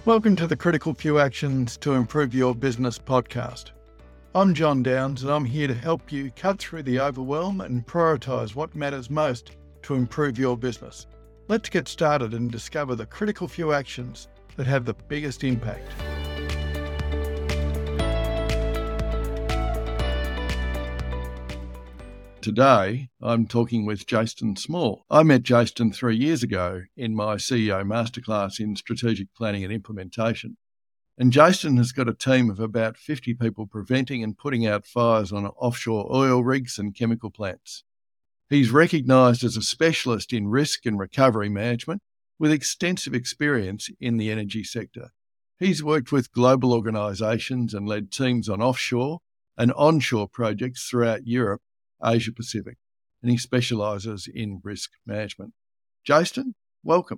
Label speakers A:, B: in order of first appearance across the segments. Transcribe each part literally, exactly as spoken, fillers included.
A: Welcome to the Critical Few Actions to Improve Your Business podcast. I'm John Downs and I'm here to help you cut through the overwhelm and prioritise what matters most to improve your business. Let's get started and discover the critical few actions that have the biggest impact. Today, I'm talking with Jason Small. I met Jason three years ago in my C E O Masterclass in Strategic Planning and Implementation. And Jason has got a team of about fifty people preventing and putting out fires on offshore oil rigs and chemical plants. He's recognised as a specialist in risk and recovery management with extensive experience in the energy sector. He's worked with global organisations and led teams on offshore and onshore projects throughout Europe, Asia Pacific, and he specialises in risk management. Jason, welcome.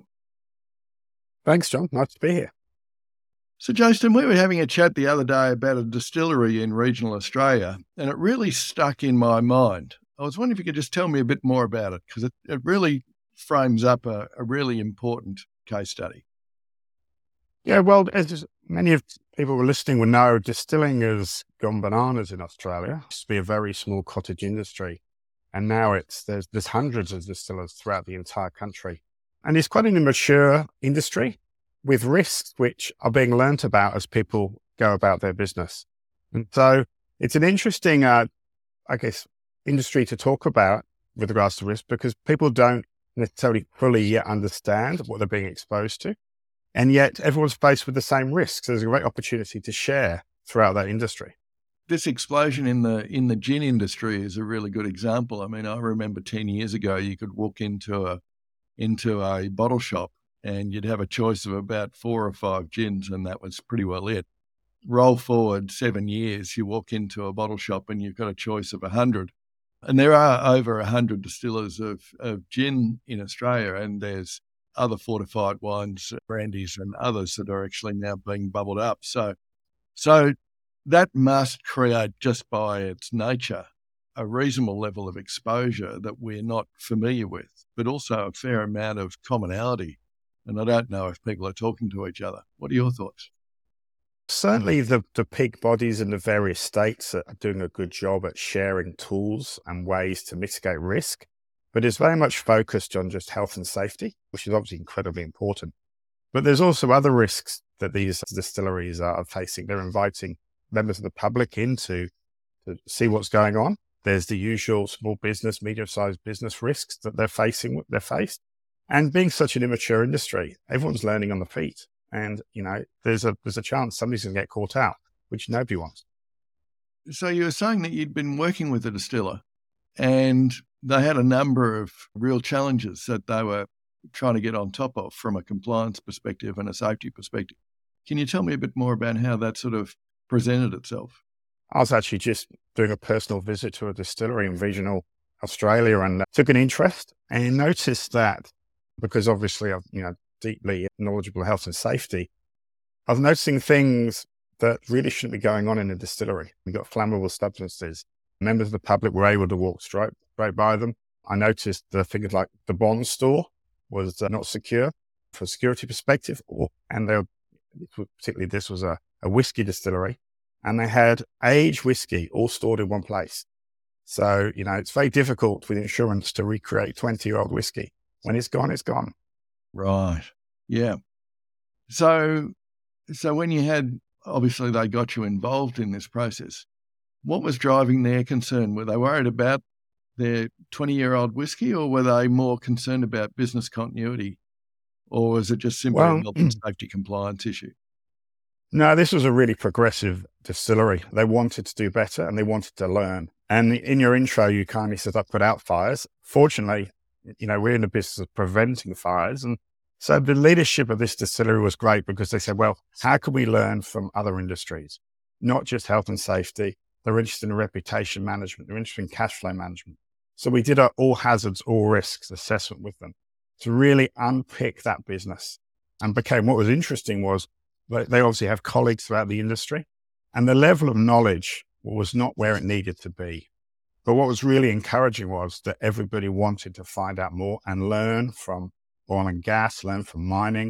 B: Thanks, John. Nice to be here.
A: So, Jason, we were having a chat the other day about a distillery in regional Australia, and it really stuck in my mind. I was wondering if you could just tell me a bit more about it, because it, it really frames up a, a really important case study.
B: Yeah, well, as many of people who are listening will know, distilling has gone bananas in Australia. It used to be a very small cottage industry, and now it's there's there's hundreds of distillers throughout the entire country. And it's quite an immature industry with risks which are being learnt about as people go about their business. And so it's an interesting, uh, I guess, industry to talk about with regards to risk, because people don't necessarily fully yet understand what they're being exposed to. And yet everyone's faced with the same risks. So there's a great opportunity to share throughout that industry.
A: This explosion in the in the gin industry is a really good example. I mean, I remember ten years ago, you could walk into a into a bottle shop and you'd have a choice of about four or five gins, and that was pretty well it. Roll forward seven years, you walk into a bottle shop and you've got a choice of a hundred. And there are over a hundred distillers of, of gin in Australia, and there's other fortified wines, brandies and others that are actually now being bubbled up. So, so that must create, just by its nature, a reasonable level of exposure that we're not familiar with, but also a fair amount of commonality. And I don't know if people are talking to each other. What are your thoughts?
B: Certainly the, the peak bodies in the various states are doing a good job at sharing tools and ways to mitigate risk. But it's very much focused on just health and safety, which is obviously incredibly important. But there's also other risks that these distilleries are facing. They're inviting members of the public in to, to see what's going on. There's the usual small business, medium-sized business risks that they're facing, they're faced. And being such an immature industry, everyone's learning on the feet. And, you know, there's a there's a chance somebody's going to get caught out, which nobody wants.
A: So you were saying that you'd been working with a distiller, and they had a number of real challenges that they were trying to get on top of from a compliance perspective and a safety perspective. Can you tell me a bit more about how that sort of presented itself?
B: I was actually just doing a personal visit to a distillery in regional Australia and took an interest and noticed that, because obviously I'm, you know, deeply knowledgeable of health and safety, I was noticing things that really shouldn't be going on in a distillery. We got flammable substances. Members of the public were able to walk straight, straight by them. I noticed the things like the bond store was uh, not secure from a security perspective, or, and they were, particularly this was a, a whiskey distillery, and they had aged whiskey all stored in one place. So, you know, it's very difficult with insurance to recreate twenty-year-old whiskey. When it's gone, it's gone.
A: Right. Yeah. So, so when you had, obviously they got you involved in this process, what was driving their concern? Were they worried about their twenty-year-old whiskey, or were they more concerned about business continuity? Or was it just simply
B: Well,
A: a health and safety compliance issue?
B: No, this was a really progressive distillery. They wanted to do better and they wanted to learn. And in your intro, you kindly said I put out fires. Fortunately, you know, we're in the business of preventing fires. And so the leadership of this distillery was great, because they said, well, how can we learn from other industries? Not just health and safety. They're interested in reputation management. They're interested in cash flow management. So we did our all hazards, all risks assessment with them to really unpick that business. And became, what was interesting was they obviously have colleagues throughout the industry, and the level of knowledge was not where it needed to be. But what was really encouraging was that everybody wanted to find out more and learn from oil and gas, learn from mining,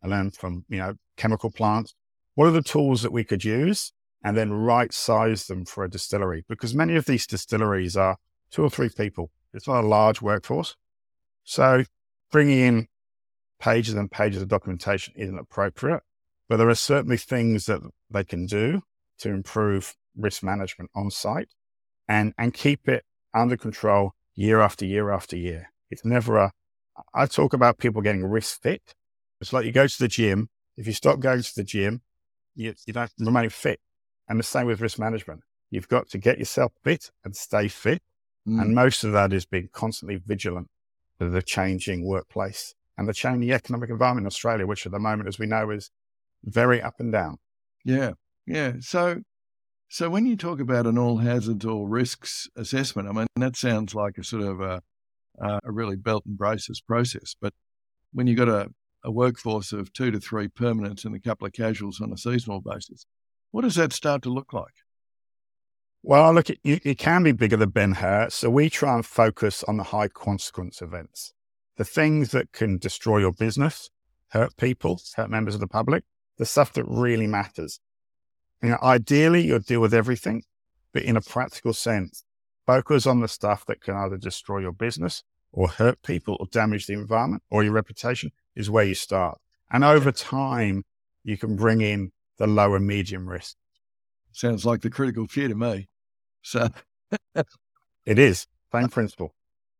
B: I learned from, you know, chemical plants. What are the tools that we could use and then right size them for a distillery? Because many of these distilleries are two or three people. It's not a large workforce. So bringing in pages and pages of documentation isn't appropriate, but there are certainly things that they can do to improve risk management on site and, and keep it under control year after year after year. It's never a, I talk about people getting risk fit. It's like you go to the gym. If you stop going to the gym, you, you don't remain fit. And the same with risk management. You've got to get yourself fit and stay fit. Mm. And most of that is being constantly vigilant to the changing workplace and the changing economic environment in Australia, which at the moment, as we know, is very up and down.
A: Yeah, yeah. So, so when you talk about an all hazards, all risks assessment, I mean, that sounds like a sort of a, a really belt and braces process. But when you've got a, a workforce of two to three permanents and a couple of casuals on a seasonal basis, what does that start to look like?
B: Well, look, it, it can be bigger than Ben-Hur. So we try and focus on the high consequence events, the things that can destroy your business, hurt people, hurt members of the public, the stuff that really matters. You know, ideally, you'll deal with everything, but in a practical sense, focus on the stuff that can either destroy your business or hurt people or damage the environment or your reputation is where you start. And over time, you can bring in the lower medium risk.
A: Sounds like the critical fear to me. So
B: it is, same principle.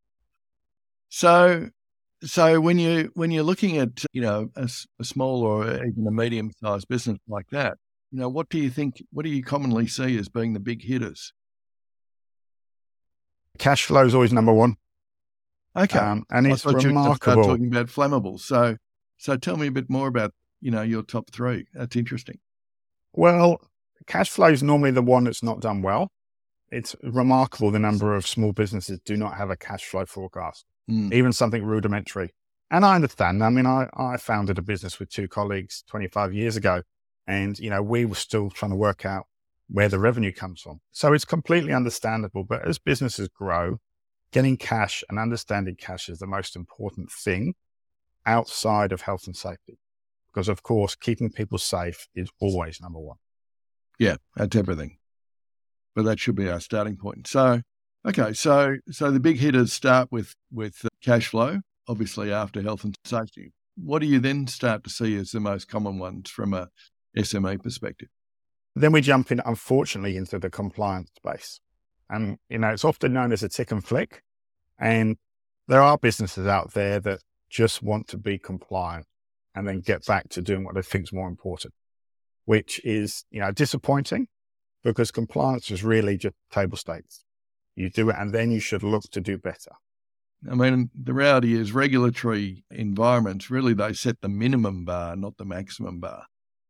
A: So, so when you when you're looking at you know a, a small or even a medium sized business like that, you know what do you think? What do you commonly see as being the big hitters?
B: Cash flow is always number one.
A: Okay,
B: um, and it's
A: I
B: remarkable.
A: You talking about flammables. So, so tell me a bit more about you know your top three. That's interesting.
B: Well, cash flow is normally the one that's not done well. It's remarkable the number of small businesses do not have a cash flow forecast, mm. even something rudimentary. And I understand. I mean, I, I founded a business with two colleagues twenty-five years ago, and, you know, we were still trying to work out where the revenue comes from. So it's completely understandable. But as businesses grow, getting cash and understanding cash is the most important thing outside of health and safety. Because, of course, keeping people safe is always number one.
A: Yeah, that's everything. But that should be our starting point. So, okay, so so the big hitters start with with cash flow, obviously after health and safety. What do you then start to see as the most common ones from a S M E perspective?
B: Then we jump in, unfortunately, into the compliance space. And, you know, it's often known as a tick and flick. And there are businesses out there that just want to be compliant and then get back to doing what they think is more important, which is, you know, disappointing. Because compliance is really just table stakes. You do it and then you should look to do better.
A: I mean, the reality is regulatory environments, really, they set the minimum bar, not the maximum bar.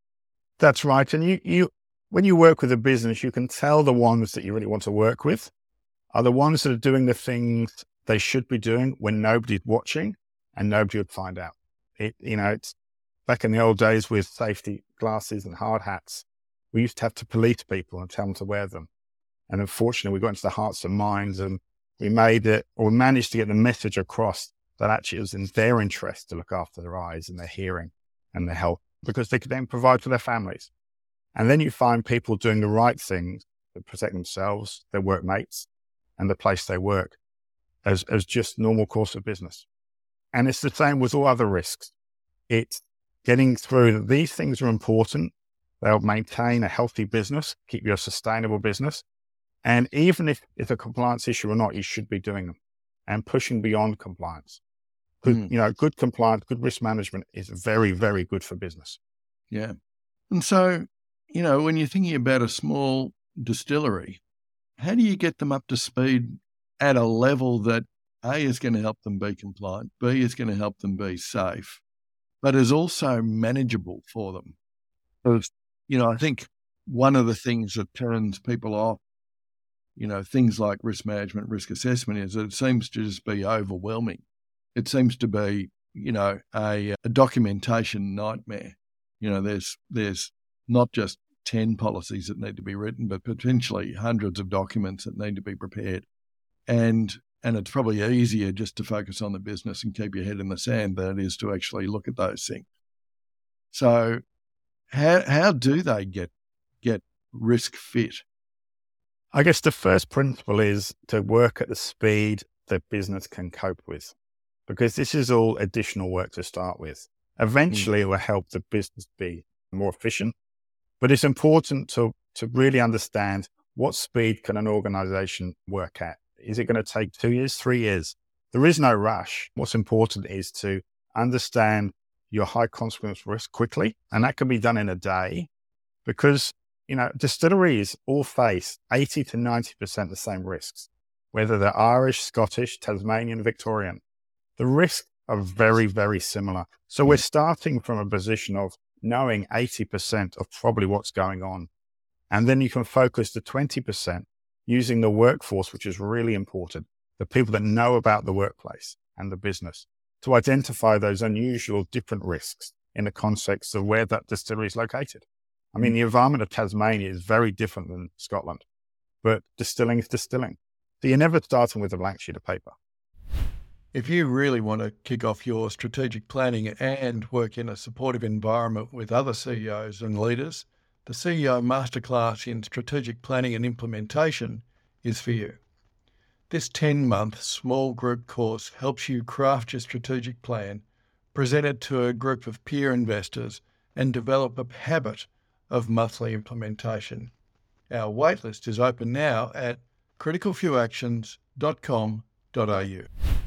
B: That's right. And you, you, when you work with a business, you can tell the ones that you really want to work with are the ones that are doing the things they should be doing when nobody's watching and nobody would find out. It, you know, it's back in the old days with safety glasses and hard hats. We used to have to police people and tell them to wear them. And unfortunately, we got into the hearts and minds and we made it, or managed to get the message across that actually it was in their interest to look after their eyes and their hearing and their health, because they could then provide for their families. And then you find people doing the right things to protect themselves, their workmates, and the place they work as, as just normal course of business. And it's the same with all other risks. It's getting through that these things are important. They'll maintain a healthy business, keep you a sustainable business. And even if it's a compliance issue or not, you should be doing them and pushing beyond compliance. Good, mm. you know, good compliance, good risk management is very, very good for business.
A: Yeah. And so, you know, when you're thinking about a small distillery, how do you get them up to speed at a level that A, is going to help them be compliant, B, is going to help them be safe, but is also manageable for them? Because, you know, I think one of the things that turns people off, you know, things like risk management, risk assessment, is that it seems to just be overwhelming. It seems to be, you know, a, a documentation nightmare. You know, there's there's not just ten policies that need to be written, but potentially hundreds of documents that need to be prepared. And and it's probably easier just to focus on the business and keep your head in the sand than it is to actually look at those things. So how how do they get get risk fit?
B: I guess the first principle is to work at the speed the business can cope with, because this is all additional work to start with. Eventually, mm. it will help the business be more efficient, but it's important to, to really understand what speed can an organization work at. Is it going to take two years, three years? There is no rush. What's important is to understand your high consequence risk quickly, and that can be done in a day, because you know, distilleries all face eighty to ninety percent the same risks, whether they're Irish, Scottish, Tasmanian, Victorian. The risks are very, very similar. So we're starting from a position of knowing eighty percent of probably what's going on. And then you can focus the twenty percent using the workforce, which is really important, the people that know about the workplace and the business, to identify those unusual different risks in the context of where that distillery is located. I mean, the environment of Tasmania is very different than Scotland, but distilling is distilling. So you're never starting with a blank sheet of paper.
A: If you really want to kick off your strategic planning and work in a supportive environment with other C E Os and leaders, the C E O Masterclass in Strategic Planning and Implementation is for you. This ten-month small group course helps you craft your strategic plan, present it to a group of peer investors, and develop a habit of monthly implementation. Our waitlist is open now at critical few actions dot com dot a u.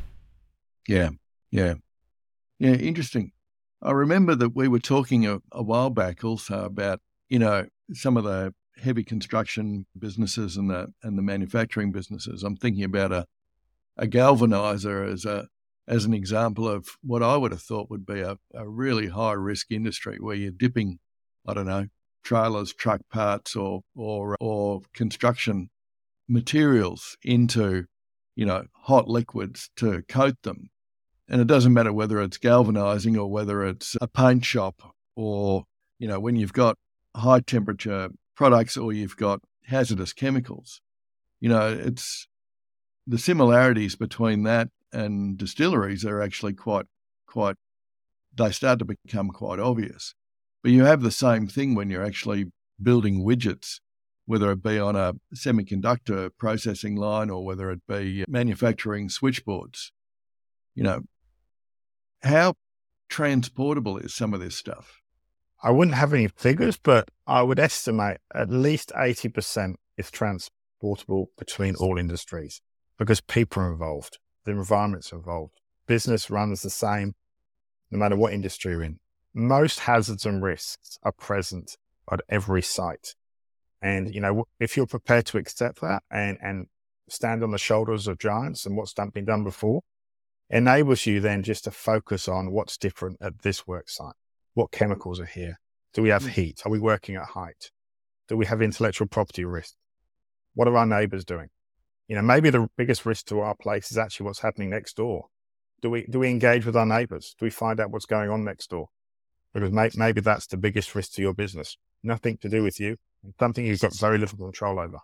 A: Yeah, yeah. Yeah, interesting. I remember that we were talking a, a while back also about, you know, some of the heavy construction businesses and the and the manufacturing businesses. I'm thinking about a a galvanizer as a as an example of what I would have thought would be a, a really high risk industry where you're dipping, I don't know, trailers, truck parts, or or or construction materials into, you know, hot liquids to coat them. And it doesn't matter whether it's galvanizing or whether it's a paint shop, or, you know, when you've got high temperature products or you've got hazardous chemicals. You know, it's the similarities between that and distilleries are actually quite, quite, they start to become quite obvious. But you have the same thing when you're actually building widgets, whether it be on a semiconductor processing line or whether it be manufacturing switchboards. You know, how transportable is some of this stuff?
B: I wouldn't have any figures, but I would estimate at least eighty percent is transportable between all industries, because people are involved, the environment's involved. Business runs the same no matter what industry you're in. Most hazards and risks are present at every site. And, you know, if you're prepared to accept that and, and stand on the shoulders of giants and what's done, been done before, enables you then just to focus on what's different at this work site. What chemicals are here? Do we have heat? Are we working at height? Do we have intellectual property risk? What are our neighbors doing? You know, maybe the biggest risk to our place is actually what's happening next door. Do we, do we engage with our neighbors? Do we find out what's going on next door? Because may, maybe that's the biggest risk to your business. Nothing to do with you, something you've got very little control over.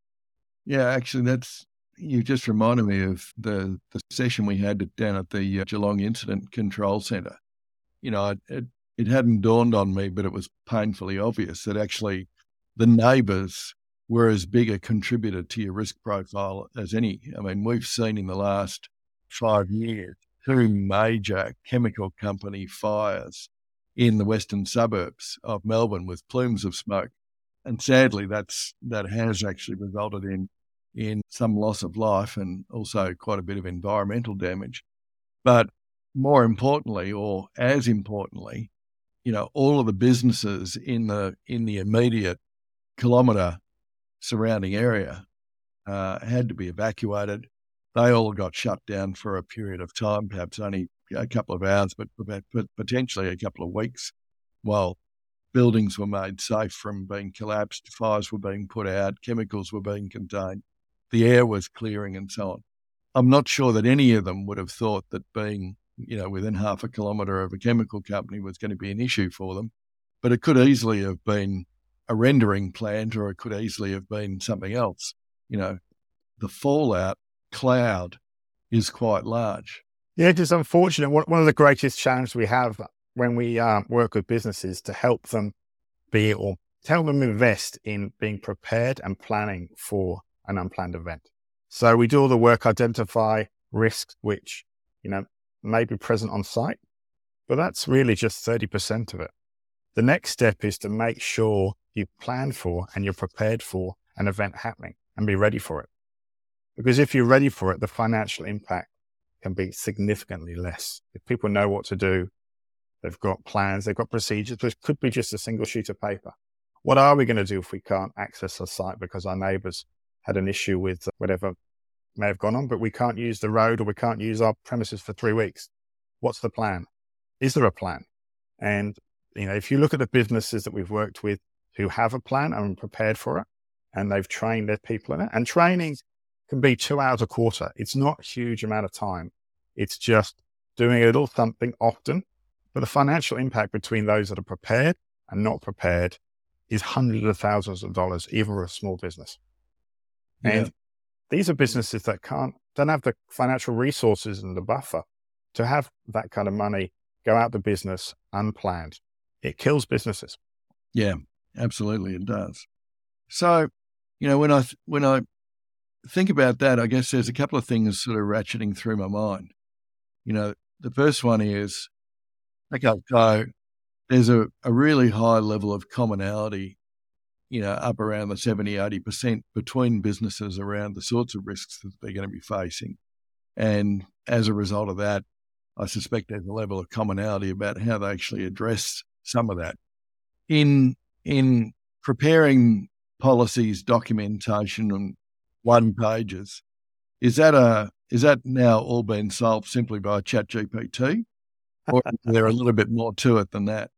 A: Yeah, actually, that's, you just reminded me of the, the session we had down at the uh, Geelong Incident Control Centre. You know, it, it, it hadn't dawned on me, but it was painfully obvious that actually the neighbours were as big a contributor to your risk profile as any. I mean, we've seen in the last five years two major chemical company fires in the western suburbs of Melbourne with plumes of smoke. And sadly, that's that has actually resulted in in some loss of life and also quite a bit of environmental damage. But more importantly, or as importantly, you know, all of the businesses in the in the immediate kilometre surrounding area uh, had to be evacuated. They all got shut down for a period of time, perhaps only a couple of hours, but, but potentially a couple of weeks, while buildings were made safe from being collapsed, fires were being put out, chemicals were being contained, the air was clearing and so on. I'm not sure that any of them would have thought that being, you know, within half a kilometre of a chemical company was going to be an issue for them, but it could easily have been a rendering plant or it could easily have been something else. You know, the fallout cloud is quite large.
B: Yeah, it is unfortunate. One of the greatest challenges we have when we uh, work with businesses to help them be or tell them invest in being prepared and planning for an unplanned event. So we do all the work, identify risks which, you know, may be present on site, but that's really just thirty percent of it. The next step is to make sure you plan for and you're prepared for an event happening and be ready for it. Because if you're ready for it, the financial impact can be significantly less. If people know what to do, they've got plans, they've got procedures, which could be just a single sheet of paper. What are we going to do if we can't access a site because our neighbours had an issue with whatever may have gone on, but we can't use the road or we can't use our premises for three weeks? What's the plan? Is there a plan? And, you know, if you look at the businesses that we've worked with who have a plan and prepared for it, and they've trained their people in it, and training can be two hours a quarter. It's not a huge amount of time. It's just doing a little something often, but the financial impact between those that are prepared and not prepared is hundreds of thousands of dollars, even for a small business. Yeah. And these are businesses that can't, don't have the financial resources and the buffer to have that kind of money go out the business unplanned. It kills businesses.
A: Yeah, absolutely. It does. So, you know, when I, when I think about that, I guess there's a couple of things sort of ratcheting through my mind. You know, the first one is, okay, so there's a, a really high level of commonality, you know, up around the seventy, eighty percent between businesses around the sorts of risks that they're going to be facing. And as a result of that, I suspect there's a level of commonality about how they actually address some of that. In in preparing policies, documentation, and one pages, is that a is that now all been solved simply by ChatGPT, or is there a little bit more to it than that?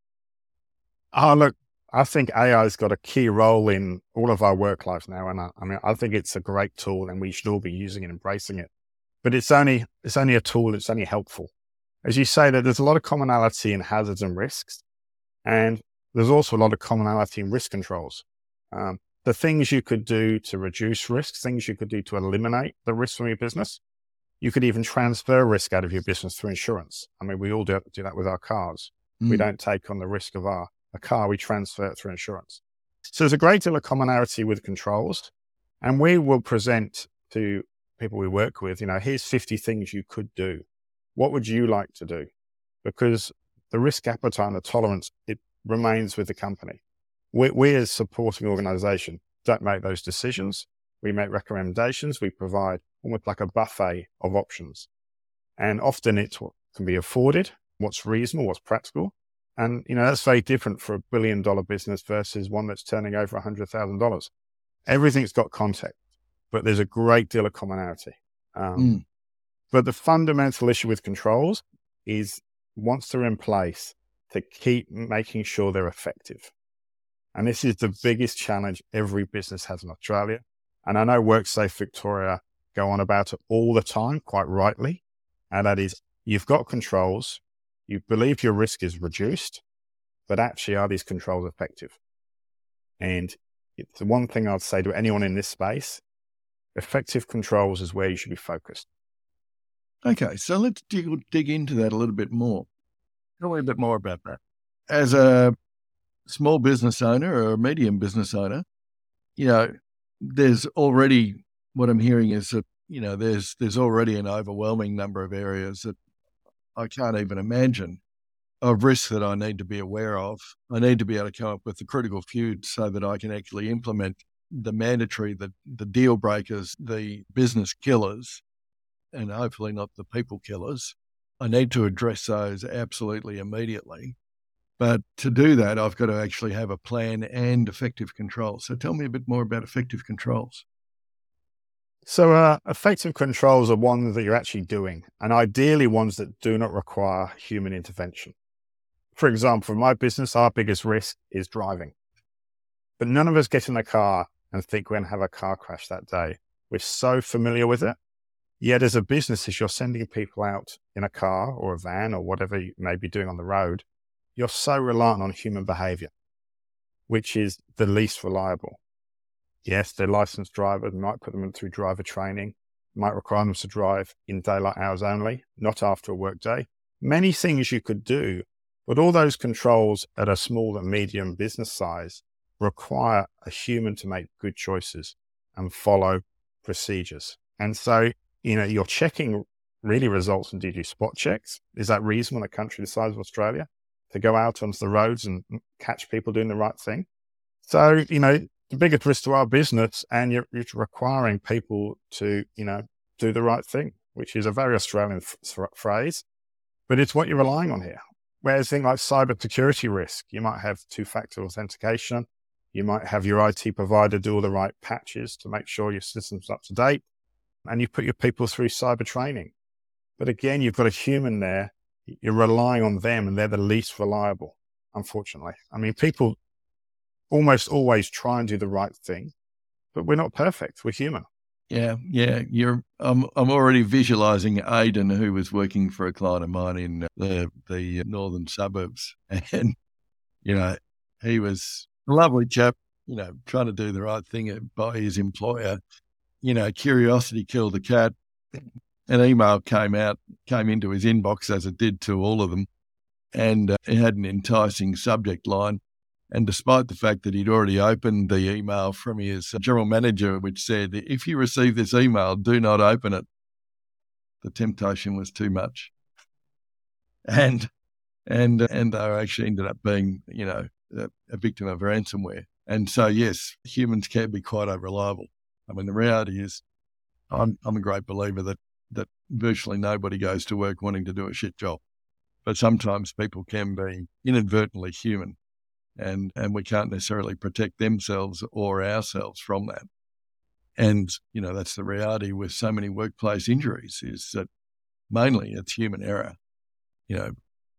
B: Oh, look, I think A I has got a key role in all of our work lives now, and I, I mean, I think it's a great tool, and we should all be using it, embracing it. But it's only it's only a tool. It's only helpful, as you say. That there's a lot of commonality in hazards and risks, and there's also a lot of commonality in risk controls. Um, the things you could do to reduce risks, things you could do to eliminate the risk from your business. You could even transfer risk out of your business through insurance. I mean, we all do, do that with our cars. Mm. We don't take on the risk of our a car, we transfer it through insurance. So there's a great deal of commonality with controls, and we will present to people we work with, you know, here's fifty things you could do. What would you like to do? Because the risk appetite and the tolerance, it remains with the company. We, we as supporting organization don't make those decisions. We make recommendations. We provide almost like a buffet of options. And often it's what can be afforded, what's reasonable, what's practical. And, you know, that's very different for a billion dollar business versus one that's turning over one hundred thousand dollars. Everything's got context, but there's a great deal of commonality. Um, mm. But the fundamental issue with controls is once they're in place, to keep making sure they're effective. And this is the biggest challenge every business has in Australia. And I know WorkSafe Victoria go on about it all the time, quite rightly. And that is, you've got controls, you believe your risk is reduced, but actually are these controls effective? And it's the one thing I'd say to anyone in this space, effective controls is where you should be focused.
A: Okay, so let's dig, dig into that a little bit more. Tell me a bit more about that. As a small business owner or a medium business owner, you know, there's already, what I'm hearing is that, you know, there's there's already an overwhelming number of areas that I can't even imagine of risks that I need to be aware of. I need to be able to come up with the critical few so that I can actually implement the mandatory, the, the deal breakers, the business killers, and hopefully not the people killers. I need to address those absolutely immediately. But to do that, I've got to actually have a plan and effective controls. So tell me a bit more about effective controls.
B: So uh, effective controls are ones that you're actually doing, and ideally ones that do not require human intervention. For example, for my business, our biggest risk is driving. But none of us get in a car and think we're going to have a car crash that day. We're so familiar with it. Yet as a business, as you're sending people out in a car or a van or whatever you may be doing on the road, you're so reliant on human behavior, which is the least reliable. Yes, they're licensed drivers, might put them through driver training, might require them to drive in daylight hours only, not after a work day. Many things you could do But all those controls at a small and medium business size require a human to make good choices and follow procedures. And so, you know, your checking really results in, do you do spot checks? Is that reasonable in a country the size of Australia to go out onto the roads and catch people doing the right thing? So, you know, the biggest risk to our business, and you're, you're requiring people to, you know, do the right thing, which is a very Australian f- phrase, but it's what you're relying on here. Whereas things like cyber security risk, you might have two-factor authentication. You might have your I T provider do all the right patches to make sure your system's up to date, and you put your people through cyber training. But again, you've got a human there. You're relying on them, and they're the least reliable, unfortunately. I mean, people almost always try and do the right thing, but we're not perfect. We're human.
A: Yeah, yeah. You're. I'm. I'm already visualising Aidan, who was working for a client of mine in the the northern suburbs, and you know, he was a lovely chap. You know, trying to do the right thing by his employer. You know, curiosity killed the cat. An email came out, came into his inbox, as it did to all of them, and uh, it had an enticing subject line. And despite the fact that he'd already opened the email from his general manager, which said, if you receive this email, do not open it, the temptation was too much. And and and they actually ended up being, you know, a, a victim of ransomware. And so, yes, humans can be quite unreliable. I mean, the reality is, I'm I'm a great believer that that virtually nobody goes to work wanting to do a shit job. But sometimes people can be inadvertently human. And and we can't necessarily protect themselves or ourselves from that. And, you know, that's the reality with so many workplace injuries, is that mainly it's human error. You know,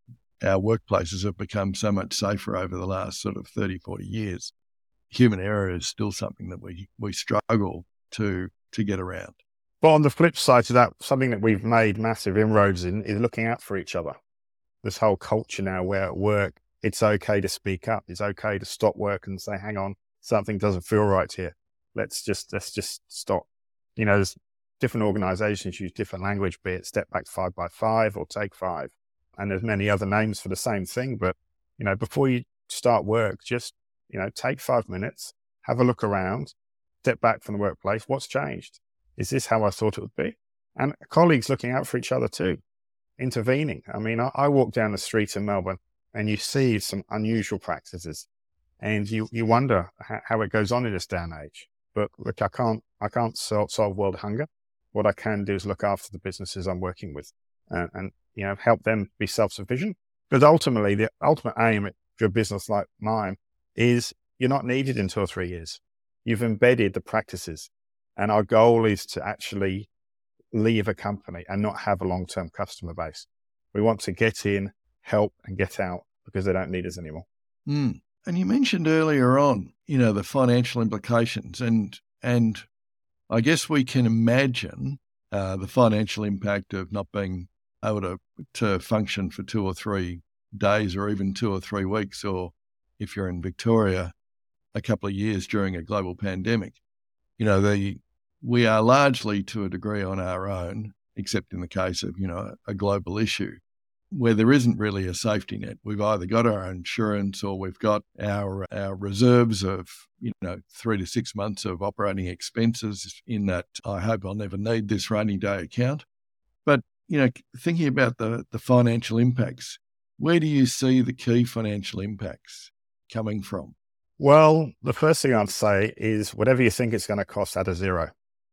A: our workplaces have become so much safer over the last sort of thirty, forty years. Human error is still something that we, we struggle to to get around.
B: But on the flip side to that, something that we've made massive inroads in is looking out for each other. This whole culture now where at work, it's okay to speak up. It's okay to stop work and say, hang on, something doesn't feel right here. Let's just, let's just stop. You know, there's different organizations use different language, be it step back five by five or take five. And there's many other names for the same thing. But, you know, before you start work, just, you know, take five minutes, have a look around, step back from the workplace. What's changed? Is this how I thought it would be? And colleagues looking out for each other too, intervening. I mean, I, I walk down the street in Melbourne, and you see some unusual practices, and you, you wonder how, how it goes on in this day and age. But look, I can't I can't solve, solve world hunger. What I can do is look after the businesses I'm working with, and, and you know, help them be self-sufficient. Because ultimately, the ultimate aim of a business like mine is you're not needed in two or three years. You've embedded the practices, and our goal is to actually leave a company and not have a long-term customer base. We want to get in, help, and get out because they don't need us anymore.
A: Mm. And you mentioned earlier on, you know, the financial implications, and and I guess we can imagine uh, the financial impact of not being able to to function for two or three days, or even two or three weeks, or if you're in Victoria, a couple of years during a global pandemic. You know, the we are largely to a degree on our own, except in the case of, you know, a global issue, where there isn't really a safety net. We've either got our insurance, or we've got our our reserves of, you know, three to six months of operating expenses in that I hope I'll never need this rainy day account. But, you know, thinking about the, the financial impacts, where do you see the key financial impacts coming from?
B: Well, the first thing I'd say is whatever you think it's going to cost, add a zero.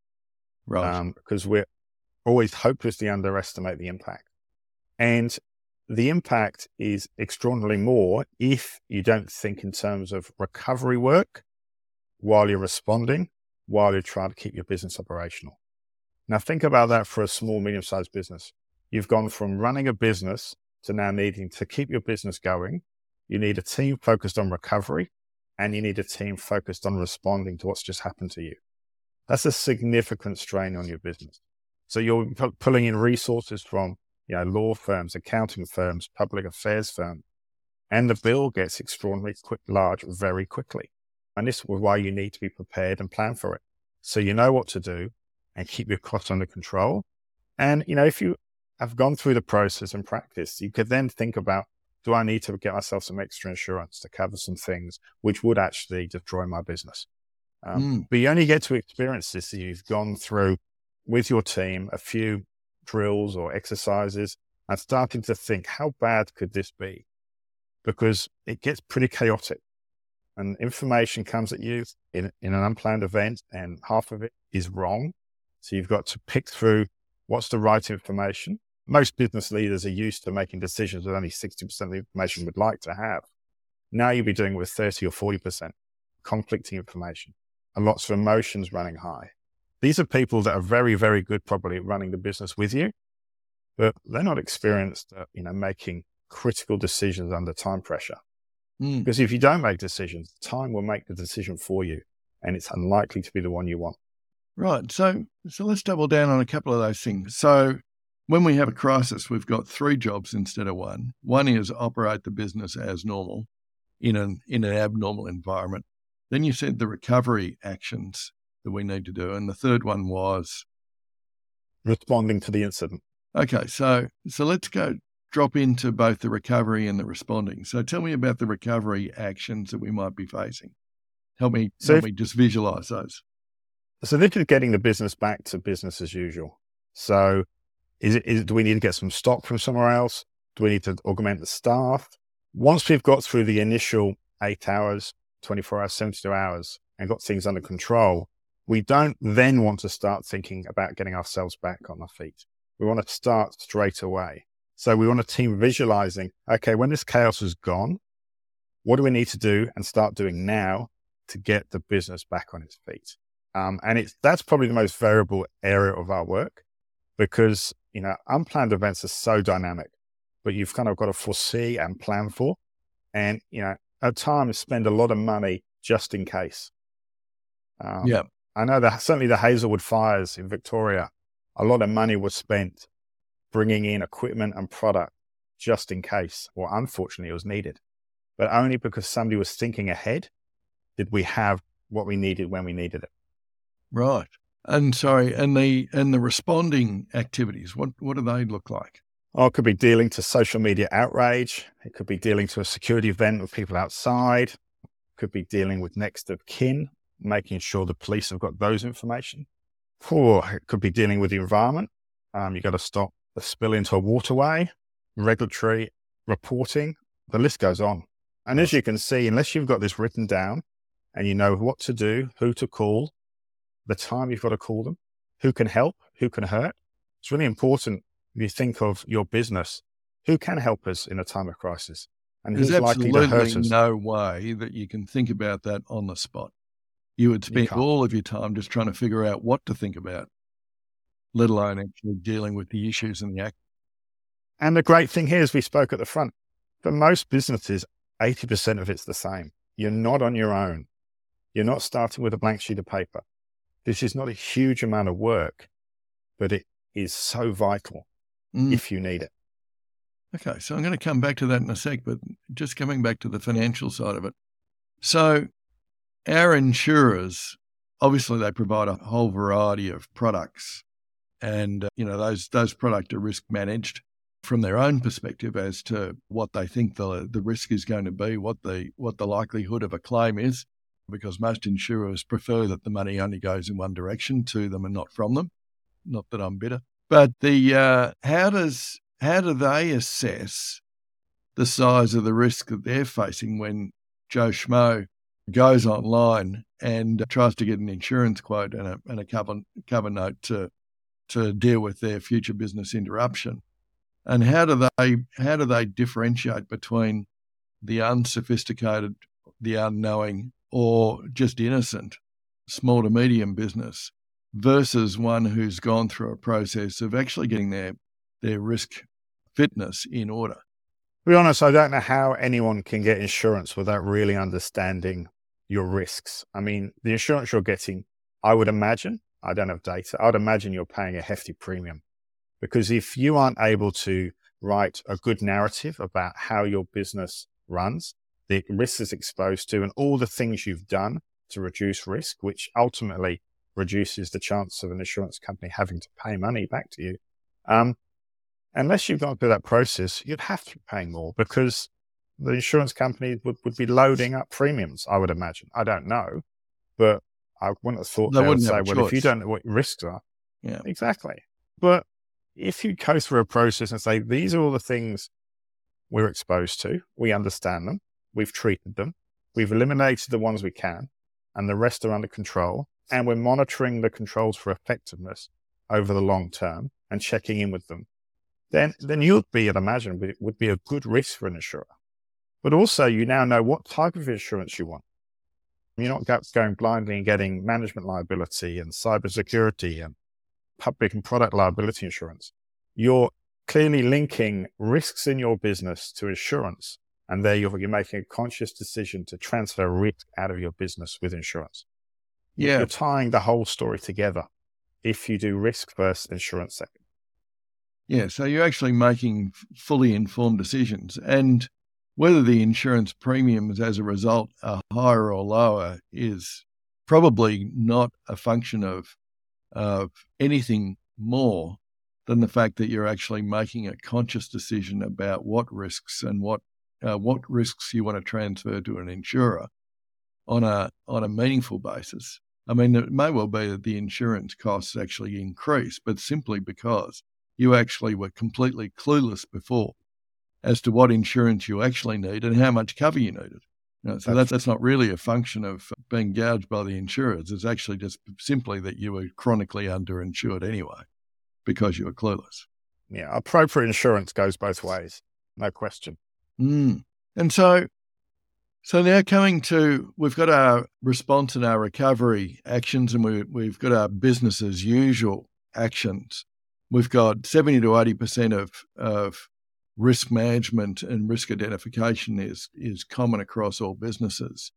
A: Right.
B: Um, because we're always hopelessly underestimate the impact. And the impact is extraordinarily more if you don't think in terms of recovery work while you're responding, while you're trying to keep your business operational. Now think about that for a small, medium-sized business. You've gone from running a business to now needing to keep your business going. You need a team focused on recovery, and you need a team focused on responding to what's just happened to you. That's a significant strain on your business. So you're p- pulling in resources from, you know, law firms, accounting firms, public affairs firms, and the bill gets extraordinarily quick, large very quickly. And this is why you need to be prepared and plan for it. So you know what to do and keep your costs under control. And, you know, if you have gone through the process and practice, you could then think about do I need to get myself some extra insurance to cover some things which would actually destroy my business? Um,
A: Mm.
B: But you only get to experience this if you've gone through with your team a few drills or exercises and starting to think, how bad could this be? Because it gets pretty chaotic and information comes at you in, in an unplanned event and half of it is wrong. So you've got to pick through what's the right information. Most business leaders are used to making decisions with only sixty percent of the information we'd like to have. Now you'll be doing it with thirty or forty percent conflicting information and lots of emotions running high. These are people that are very, very good probably at running the business with you, but they're not experienced at, you know, making critical decisions under time pressure.
A: Mm.
B: Because if you don't make decisions, time will make the decision for you, and it's unlikely to be the one you want.
A: Right. So, so let's double down on a couple of those things. So when we have a crisis, we've got three jobs instead of one. One is operate the business as normal in an, in an abnormal environment. Then you said the recovery actions that we need to do. And the third one was?
B: Responding to the incident.
A: Okay. So, so let's go drop into both the recovery and the responding. So tell me about the recovery actions that we might be facing. Help me,
B: So
A: help
B: if-
A: me just visualize those.
B: So this is getting the business back to business as usual. So is it, is it, do we need to get some stock from somewhere else? Do we need to augment the staff? Once we've got through the initial eight hours, twenty-four hours, seventy-two hours, and got things under control, we don't then want to start thinking about getting ourselves back on our feet. We want to start straight away. So we want a team visualizing, okay, when this chaos is gone, what do we need to do and start doing now to get the business back on its feet? Um, and it's, that's probably the most variable area of our work because, you know, unplanned events are so dynamic, but you've kind of got to foresee and plan for. And, you know, at times spend a lot of money just in case. Um,
A: Yeah.
B: I know that certainly the Hazelwood fires in Victoria, a lot of money was spent bringing in equipment and product just in case, or unfortunately it was needed, but only because somebody was thinking ahead did we have what we needed when we needed it.
A: Right. And sorry, and the and the responding activities, what what do they look like?
B: Oh, it could be dealing to social media outrage. It could be dealing to a security event with people outside. It could be dealing with next of kin, making sure the police have got those information. Or it could be dealing with the environment. Um, you got to stop the spill into a waterway, regulatory reporting, the list goes on. And as you can see, unless you've got this written down and you know what to do, who to call, the time you've got to call them, who can help, who can hurt, it's really important if you think of your business, who can help us in a time of crisis and
A: There's
B: who's likely to hurt
A: absolutely
B: us.
A: no way that you can think about that on the spot. You would spend
B: can't.
A: all of your time just trying to figure out what to think about, let alone actually dealing with the issues and the act.
B: And the great thing here is we spoke at the front, for most businesses, eighty percent of it's the same. You're not on your own. You're not starting with a blank sheet of paper. This is not a huge amount of work, but it is so vital
A: Mm.
B: if you need it.
A: Okay, so I'm going to come back to that in a sec, but just coming back to the financial side of it. So our insurers, obviously they provide a whole variety of products and, uh, you know, those those products are risk managed from their own perspective as to what they think the the risk is going to be, what the what the likelihood of a claim is, because most insurers prefer that the money only goes in one direction, to them and not from them. Not that I'm bitter. But the uh, how does how do they assess the size of the risk that they're facing when Joe Schmo goes online and tries to get an insurance quote and a, and a cover, cover note to to deal with their future business interruption? And how do they how do they differentiate between the unsophisticated, the unknowing, or just innocent small to medium business versus one who's gone through a process of actually getting their their risk fitness in order?
B: To be honest, I don't know how anyone can get insurance without really understanding your risks. I mean, the insurance you're getting, I would imagine, I don't have data, I would imagine you're paying a hefty premium. Because if you aren't able to write a good narrative about how your business runs, the risk is exposed to, and all the things you've done to reduce risk, which ultimately reduces the chance of an insurance company having to pay money back to you. Um, unless you've gone through that process, you'd have to be paying more because the insurance company would, would be loading up premiums, I would imagine. I don't know, but I wouldn't have thought
A: They
B: they would
A: wouldn't have
B: say,
A: a
B: well, if you
A: choice.
B: don't know what risks are.
A: Yeah.
B: Exactly. But if you go through a process and say, these are all the things we're exposed to, we understand them, we've treated them, we've eliminated the ones we can, and the rest are under control, and we're monitoring the controls for effectiveness over the long term and checking in with them, then then you'd be, I'd imagine, it would be a good risk for an insurer. But also, you now know what type of insurance you want. You're not go- going blindly and getting management liability and cybersecurity and public and product liability insurance. You're clearly linking risks in your business to insurance, and there you're, you're making a conscious decision to transfer risk out of your business with insurance.
A: Yeah.
B: You're tying the whole story together if you do risk first, insurance second.
A: Yeah, so you're actually making fully informed decisions. And whether the insurance premiums as a result are higher or lower is probably not a function of, of anything more than the fact that you're actually making a conscious decision about what risks and what uh, what risks you want to transfer to an insurer on a on a meaningful basis. I mean, it may well be that the insurance costs actually increase, but simply because you actually were completely clueless before as to what insurance you actually need and how much cover you needed. You know, so that's, that's not really a function of being gouged by the insurers. It's actually just simply that you were chronically underinsured anyway because you were clueless.
B: Yeah, appropriate insurance goes both ways, no question.
A: Mm. And so, so now coming to, we've got our response and our recovery actions, and we, we've got our business as usual actions. We've got seventy to eighty percent of, of risk management and risk identification is, is common across all businesses.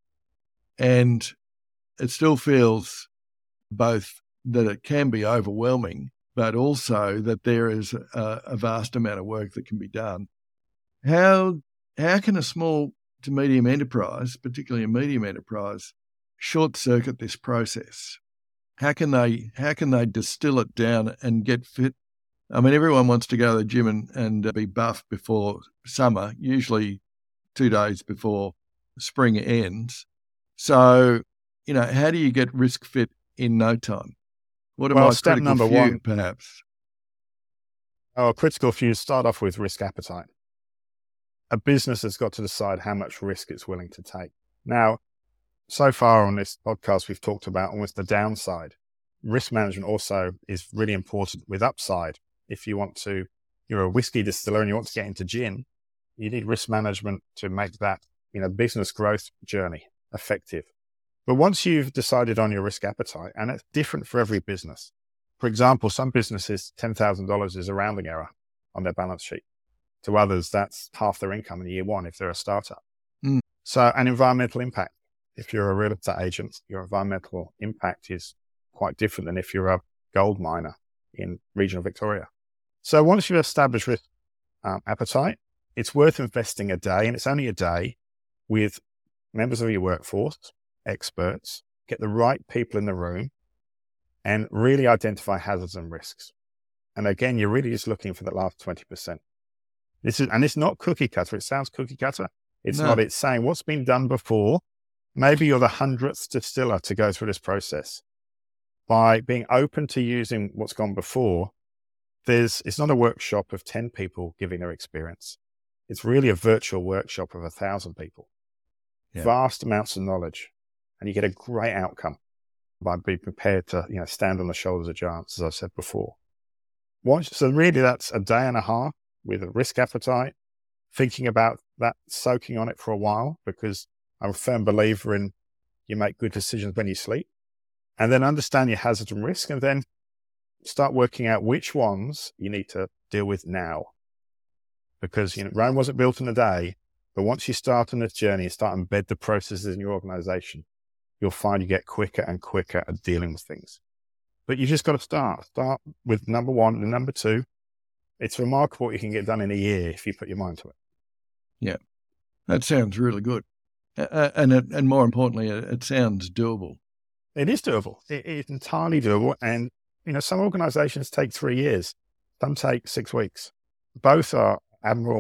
A: And it still feels both that it can be overwhelming, but also that there is a, a vast amount of work that can be done. How, how can a small to medium enterprise, particularly a medium enterprise, short circuit this process? How can they, how can they distill it down and get fit? I mean, everyone wants to go to the gym and, and be buff before summer, usually two days before spring ends. So, you know, how do you get risk fit in no time? What are
B: well,
A: my
B: step
A: critical
B: number
A: few,
B: one,
A: perhaps?
B: Oh, critical few, start off with risk appetite. A business has got to decide how much risk it's willing to take. Now, so far on this podcast, we've talked about almost the downside. Risk management also is really important with upside. If you want to, you're a whiskey distiller and you want to get into gin, you need risk management to make that, you know, business growth journey effective. But once you've decided on your risk appetite, and it's different for every business. For example, some businesses, ten thousand dollars is a rounding error on their balance sheet. To others, that's half their income in year one if they're a startup.
A: Mm.
B: So an environmental impact. If you're a real estate agent, your environmental impact is quite different than if you're a gold miner in regional Victoria. So once you've established risk um, appetite, it's worth investing a day, and it's only a day, with members of your workforce, experts, get the right people in the room, and really identify hazards and risks. And again, you're really just looking for the last twenty percent. This is, and it's not cookie cutter. It sounds cookie cutter. It's
A: No.
B: not. It's saying what's been done before. Maybe you're the hundredth distiller to go through this process. By being open to using what's gone before, there's, it's not a workshop of ten people giving their experience. It's really a virtual workshop of a thousand people. Yeah. Vast amounts of knowledge, and you get a great outcome by being prepared to, you know, stand on the shoulders of giants, as I said before. Once, so really that's a day and a half with a risk appetite, thinking about that, soaking on it for a while, because I'm a firm believer in you make good decisions when you sleep, and then understand your hazard and risk, and then start working out which ones you need to deal with now. Because, you know, Rome wasn't built in a day, but once you start on this journey and start embed the processes in your organization, you'll find you get quicker and quicker at dealing with things. But you just got to start. Start with number one and number two. It's remarkable what you can get done in a year if you put your mind to it.
A: Yeah, that sounds really good. Uh, and it, and more importantly, it, it sounds doable.
B: It is doable. It is entirely doable. And, you know, some organizations take three years. Some take six weeks. Both are admirable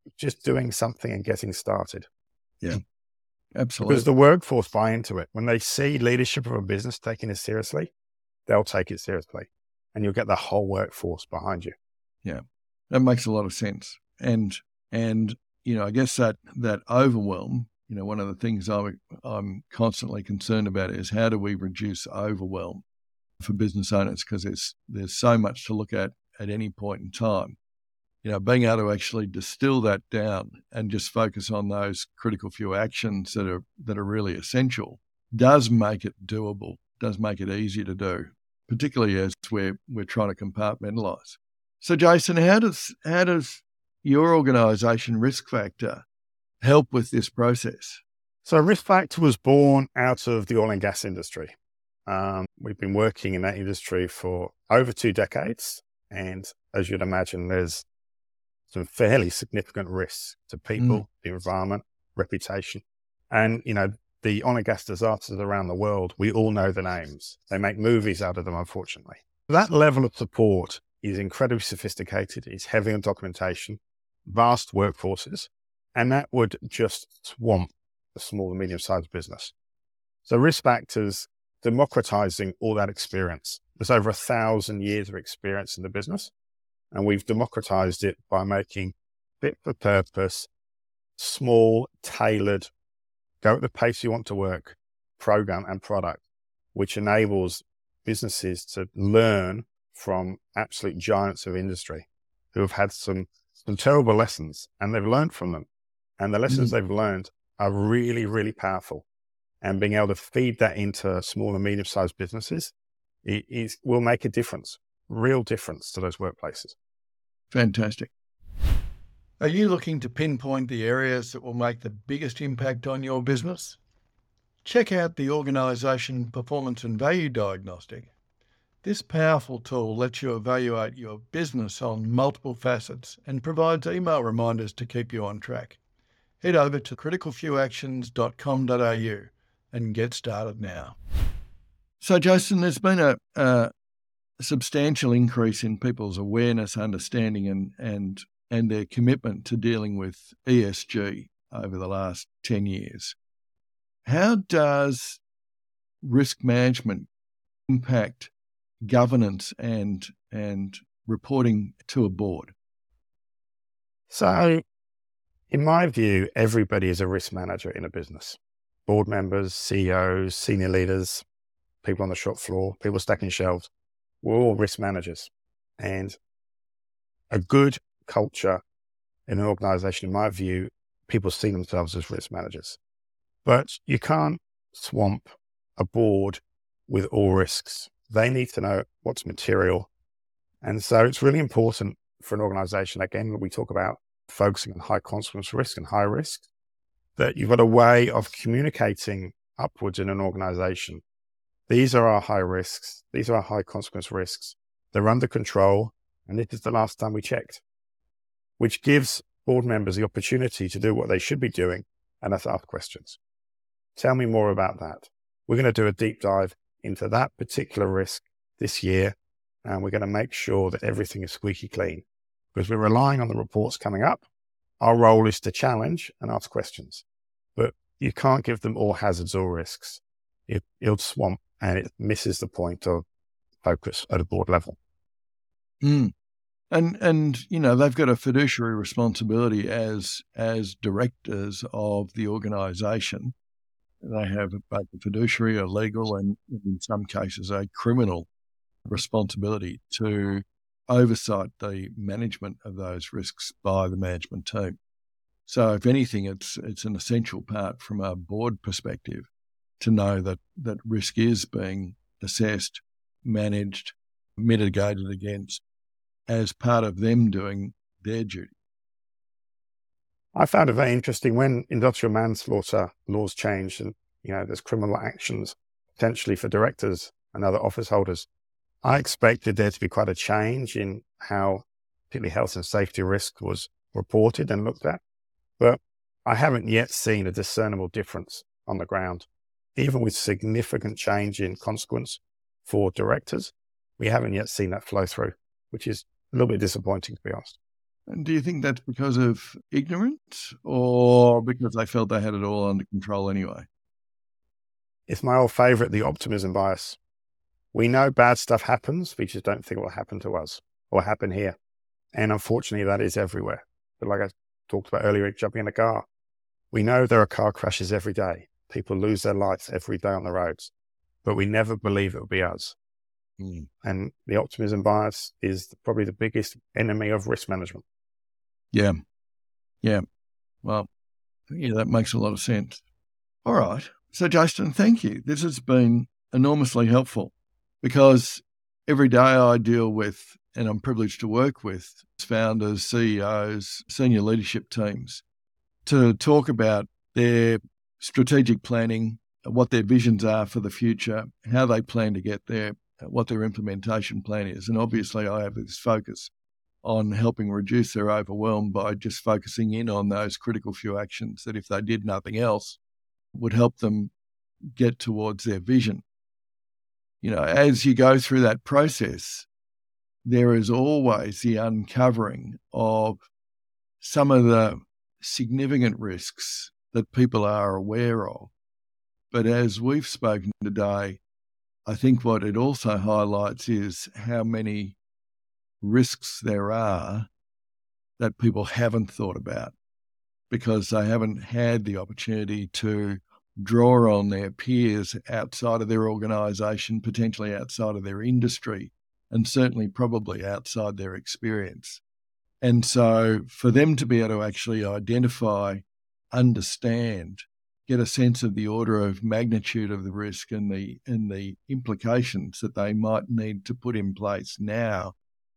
B: just doing something and getting started.
A: Yeah, absolutely.
B: Because the workforce buy into it. When they see leadership of a business taking it seriously, they'll take it seriously, and you'll get the whole workforce behind you.
A: Yeah, that makes a lot of sense. And, and, you know, I guess that, that overwhelm, you know, one of the things I'm, I'm constantly concerned about is how do we reduce overwhelm for business owners? Because there's, there's so much to look at at any point in time. You know, being able to actually distill that down and just focus on those critical few actions that are, that are really essential does make it doable, does make it easier to do, particularly as we're, we're trying to compartmentalise. So, Jason, how does, how does your organisation Risk Factor help with this process?
B: So Risk Factor was born out of the oil and gas industry. Um, we've been working in that industry for over two decades. And as you'd imagine, there's some fairly significant risks to people, mm. the environment, reputation. And, you know, the oil and gas disasters around the world, we all know the names. They make movies out of them, unfortunately. That level of support is incredibly sophisticated. It's heavy on documentation, vast workforces, and that would just swamp the small and medium-sized business. So Risk Factor's democratizing all that experience. There's over a thousand years of experience in the business, and we've democratized it by making fit-for-purpose, small, tailored, go at the pace you want to work, program and product, which enables businesses to learn from absolute giants of industry who have had some, some terrible lessons, and they've learned from them. And the lessons mm-hmm. they've learned are really, really powerful. And being able to feed that into small and medium-sized businesses it, it will make a difference, real difference to those workplaces.
A: Fantastic. Are you looking to pinpoint the areas that will make the biggest impact on your business? Check out the Organisation Performance and Value Diagnostic. This powerful tool lets you evaluate your business on multiple facets and provides email reminders to keep you on track. Head over to critical few actions dot com dot a u and get started now. So, Jason, there's been a, a substantial increase in people's awareness, understanding, and and and their commitment to dealing with E S G over the last ten years. How does risk management impact governance and and reporting to a board?
B: So, in my view, everybody is a risk manager in a business. Board members, C E Os, senior leaders, people on the shop floor, people stacking shelves, we're all risk managers. And a good culture in an organization, in my view, people see themselves as risk managers. But you can't swamp a board with all risks. They need to know what's material. And so it's really important for an organization, again, when we talk about focusing on high consequence risk and high risk, that you've got a way of communicating upwards in an organization. These are our high risks. These are our high consequence risks. They're under control. And this is the last time we checked, which gives board members the opportunity to do what they should be doing, and that's ask questions. Tell me more about that. We're going to do a deep dive into that particular risk this year, and we're going to make sure that everything is squeaky clean because we're relying on the reports coming up. Our role is to challenge and ask questions, but you can't give them all hazards or risks. It, it'll swamp and it misses the point of focus at a board level.
A: Mm. And, and, you know, they've got a fiduciary responsibility as, as directors of the organisation. They have both a fiduciary, a legal, and in some cases, a criminal responsibility to oversight the management of those risks by the management team. So if anything, it's it's an essential part from a board perspective to know that, that risk is being assessed, managed, mitigated against as part of them doing their duty.
B: I found it very interesting when industrial manslaughter laws changed and, you know, there's criminal actions potentially for directors and other office holders. I expected there to be quite a change in how particularly health and safety risk was reported and looked at, but I haven't yet seen a discernible difference on the ground. Even with significant change in consequence for directors, we haven't yet seen that flow through, which is a little bit disappointing, to be honest.
A: And do you think that's because of ignorance or because they felt they had it all under control anyway?
B: It's my old favorite, the optimism bias. We know bad stuff happens. We just don't think it will happen to us or happen here. And unfortunately, that is everywhere. But like I talked about earlier, jumping in a car, we know there are car crashes every day. People lose their lives every day on the roads, but we never believe it will be us.
A: Mm.
B: And the optimism bias is probably the biggest enemy of risk management.
A: Yeah. Yeah. Well, yeah, that makes a lot of sense. All right. So, Jason, thank you. This has been enormously helpful because every day I deal with, and I'm privileged to work with, founders, C E Os, senior leadership teams to talk about their strategic planning, what their visions are for the future, how they plan to get there, what their implementation plan is. And obviously I have this focus on helping reduce their overwhelm by just focusing in on those critical few actions that if they did nothing else would help them get towards their vision. You know, as you go through that process, there is always the uncovering of some of the significant risks that people are aware of. But as we've spoken today, I think what it also highlights is how many risks there are that people haven't thought about because they haven't had the opportunity to draw on their peers outside of their organisation, potentially outside of their industry, and certainly probably outside their experience. And so for them to be able to actually identify, understand, get a sense of the order of magnitude of the risk and the and the implications that they might need to put in place now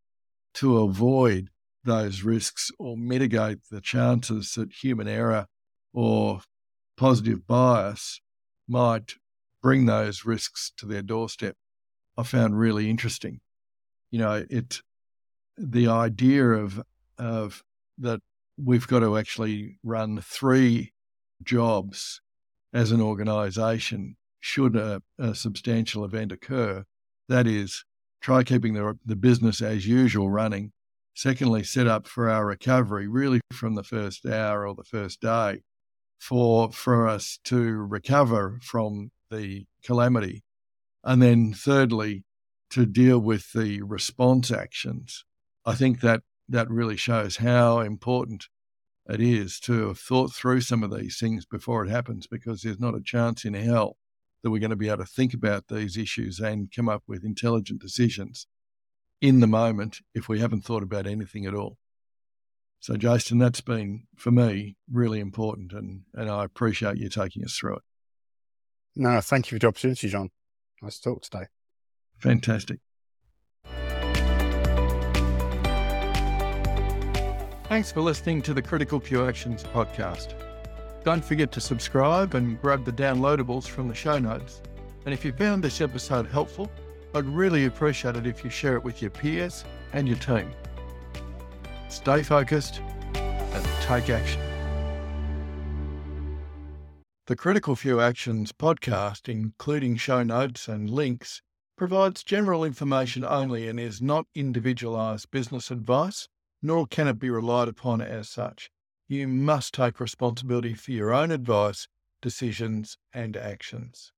A: to avoid those risks or mitigate the chances that human error or positive bias might bring those risks to their doorstep, I found really interesting. You know, it the idea of of that we've got to actually run three jobs as an organisation should a, a substantial event occur. That is, try keeping the, the business as usual running. Secondly, set up for our recovery really from the first hour or the first day for, for us to recover from the calamity. And then thirdly, to deal with the response actions. I think that that really shows how important it is to have thought through some of these things before it happens, because there's not a chance in hell that we're going to be able to think about these issues and come up with intelligent decisions in the moment if we haven't thought about anything at all. So, Jason, that's been, for me, really important, and, and I appreciate you taking us through it.
B: No, thank you for the opportunity, John. Nice to talk today.
A: Fantastic. Thanks for listening to the Critical Few Actions podcast. Don't forget to subscribe and grab the downloadables from the show notes. And if you found this episode helpful, I'd really appreciate it if you share it with your peers and your team. Stay focused and take action. The Critical Few Actions podcast, including show notes and links, provides general information only and is not individualised business advice, nor can it be relied upon as such. You must take responsibility for your own advice, decisions, and actions.